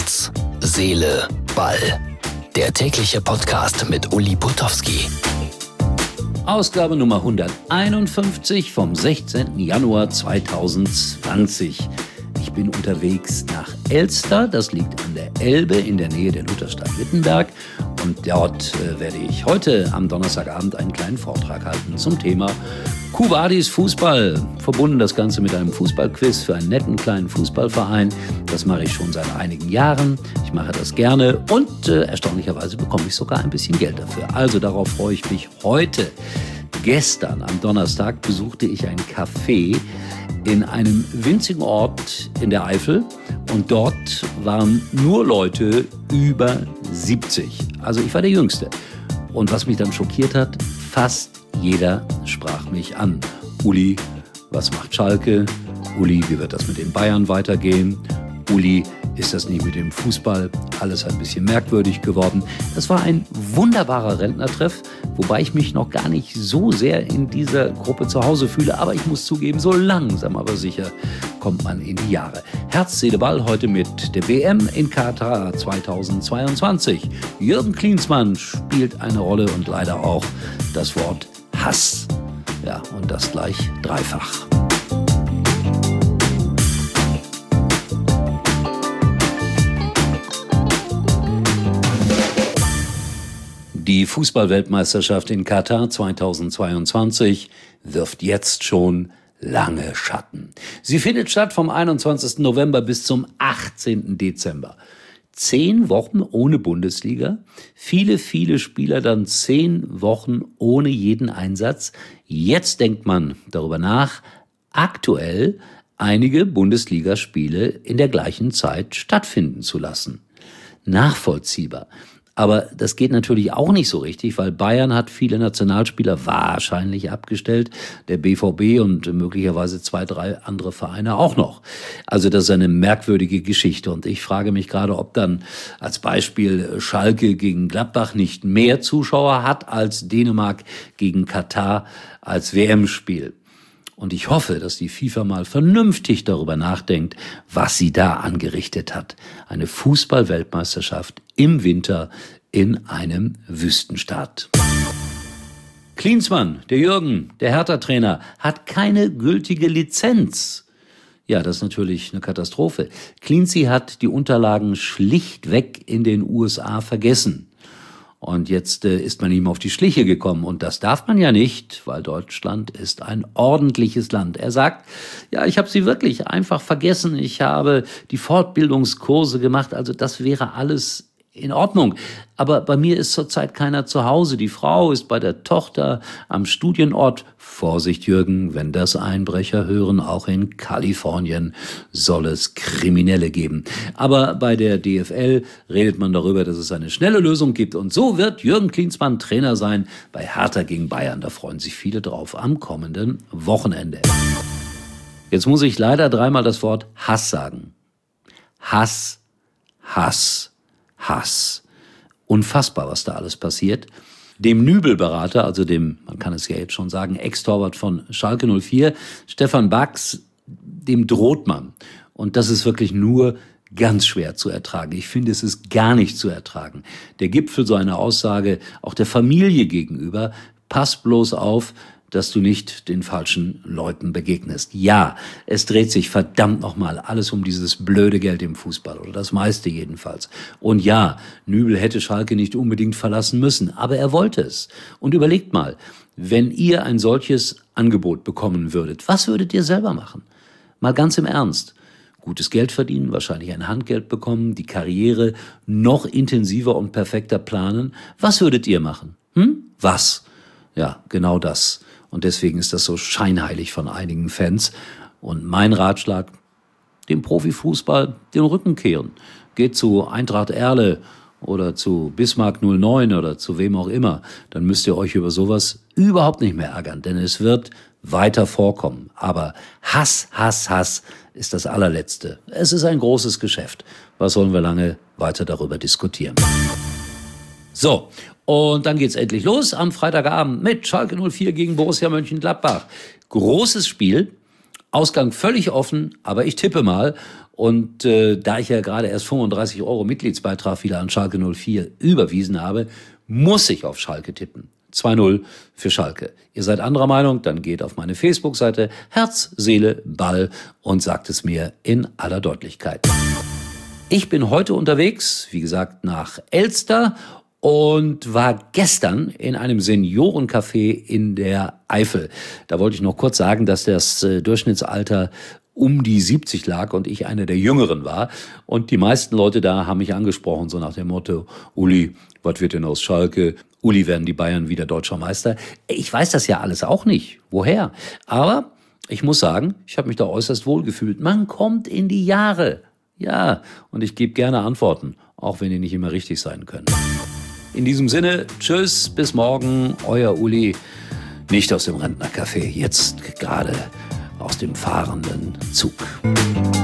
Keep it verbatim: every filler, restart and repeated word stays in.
Herz, Seele, Ball. Der tägliche Podcast mit Uli Potowski. Ausgabe Nummer hunderteinundfünfzig vom sechzehnten Januar zweitausendzwanzig. Ich bin unterwegs nach Elster, das liegt an der Elbe in der Nähe der Lutherstadt Wittenberg. Und dort äh, werde ich heute am Donnerstagabend einen kleinen Vortrag halten zum Thema Quo Vadis Fußball. Verbunden das Ganze mit einem Fußballquiz für einen netten kleinen Fußballverein. Das mache ich schon seit einigen Jahren. Ich mache das gerne und äh, erstaunlicherweise bekomme ich sogar ein bisschen Geld dafür. Also darauf freue ich mich heute. Gestern am Donnerstag besuchte ich ein Café in einem winzigen Ort in der Eifel und dort waren nur Leute über siebzig. Also ich war der Jüngste. Und was mich dann schockiert hat, fast jeder sprach mich an. Uli, was macht Schalke? Uli, wie wird das mit den Bayern weitergehen? Uli, ist das nicht mit dem Fußball alles ein bisschen merkwürdig geworden? Das war ein wunderbarer Rentnertreff, wobei ich mich noch gar nicht so sehr in dieser Gruppe zu Hause fühle. Aber ich muss zugeben, so langsam aber sicher kommt man in die Jahre. Herz, Seele, Ball heute mit der W M in Katar zweitausendzweiundzwanzig. Jürgen Klinsmann spielt eine Rolle und leider auch das Wort Hass. Ja, und das gleich dreifach. Die Fußballweltmeisterschaft in Katar zweitausendzweiundzwanzig wirft jetzt schon lange Schatten. Sie findet statt vom einundzwanzigsten November bis zum achtzehnten Dezember. Zehn Wochen ohne Bundesliga, viele, viele Spieler dann zehn Wochen ohne jeden Einsatz. Jetzt denkt man darüber nach, aktuell einige Bundesligaspiele in der gleichen Zeit stattfinden zu lassen. Nachvollziehbar. Aber das geht natürlich auch nicht so richtig, weil Bayern hat viele Nationalspieler wahrscheinlich abgestellt, der B V B und möglicherweise zwei, drei andere Vereine auch noch. Also das ist eine merkwürdige Geschichte und ich frage mich gerade, ob dann als Beispiel Schalke gegen Gladbach nicht mehr Zuschauer hat als Dänemark gegen Katar als W M-Spiel. Und ich hoffe, dass die FIFA mal vernünftig darüber nachdenkt, was sie da angerichtet hat. Eine Fußball-Weltmeisterschaft im Winter in einem Wüstenstaat. Klinsmann, der Jürgen, der Hertha-Trainer, hat keine gültige Lizenz. Ja, das ist natürlich eine Katastrophe. Klinzi hat die Unterlagen schlichtweg in den U S A vergessen. Und jetzt äh, ist man ihm auf die Schliche gekommen. Und das darf man ja nicht, weil Deutschland ist ein ordentliches Land. Er sagt, ja, ich habe sie wirklich einfach vergessen. Ich habe die Fortbildungskurse gemacht. Also das wäre alles in Ordnung. Aber bei mir ist zurzeit keiner zu Hause. Die Frau ist bei der Tochter am Studienort. Vorsicht, Jürgen, wenn das Einbrecher hören, auch in Kalifornien soll es Kriminelle geben. Aber bei der D F L redet man darüber, dass es eine schnelle Lösung gibt. Und so wird Jürgen Klinsmann Trainer sein bei Hertha gegen Bayern. Da freuen sich viele drauf am kommenden Wochenende. Jetzt muss ich leider dreimal das Wort Hass sagen. Hass, Hass. Hass. Unfassbar, was da alles passiert. Dem Nübel-Berater, also dem, man kann es ja jetzt schon sagen, Ex-Torwart von Schalke null vier, Stefan Bax, dem droht man. Und das ist wirklich nur ganz schwer zu ertragen. Ich finde, es ist gar nicht zu ertragen. Der Gipfel so eine Aussage, auch der Familie gegenüber, pass bloß auf, dass du nicht den falschen Leuten begegnest. Ja, es dreht sich verdammt nochmal alles um dieses blöde Geld im Fußball, oder das meiste jedenfalls. Und ja, Nübel hätte Schalke nicht unbedingt verlassen müssen, aber er wollte es. Und überlegt mal, wenn ihr ein solches Angebot bekommen würdet, was würdet ihr selber machen? Mal ganz im Ernst. Gutes Geld verdienen, wahrscheinlich ein Handgeld bekommen, die Karriere noch intensiver und perfekter planen. Was würdet ihr machen? Hm? Was? Ja, genau das. Und deswegen ist das so scheinheilig von einigen Fans. Und mein Ratschlag, dem Profifußball den Rücken kehren. Geht zu Eintracht Erle oder zu Bismarck null neun oder zu wem auch immer. Dann müsst ihr euch über sowas überhaupt nicht mehr ärgern, denn es wird weiter vorkommen. Aber Hass, Hass, Hass ist das allerletzte. Es ist ein großes Geschäft. Was sollen wir lange weiter darüber diskutieren? So, und dann geht's endlich los am Freitagabend mit Schalke null vier gegen Borussia Mönchengladbach. Großes Spiel, Ausgang völlig offen, aber ich tippe mal. Und äh, da ich ja gerade erst fünfunddreißig Euro Mitgliedsbeitrag wieder an Schalke null vier überwiesen habe, muss ich auf Schalke tippen. zwei null für Schalke. Ihr seid anderer Meinung, dann geht auf meine Facebook-Seite Herz, Seele, Ball und sagt es mir in aller Deutlichkeit. Ich bin heute unterwegs, wie gesagt, nach Elster und war gestern in einem Seniorencafé in der Eifel. Da wollte ich noch kurz sagen, dass das äh, Durchschnittsalter um die siebzig lag und ich einer der Jüngeren war. Und die meisten Leute da haben mich angesprochen, so nach dem Motto, Uli, was wird denn aus Schalke? Uli, werden die Bayern wieder deutscher Meister? Ich weiß das ja alles auch nicht. Woher? Aber ich muss sagen, ich habe mich da äußerst wohl gefühlt. Man kommt in die Jahre. Ja, und ich gebe gerne Antworten, auch wenn die nicht immer richtig sein können. In diesem Sinne, tschüss, bis morgen, euer Uli. Nicht aus dem Rentnercafé, jetzt gerade aus dem fahrenden Zug.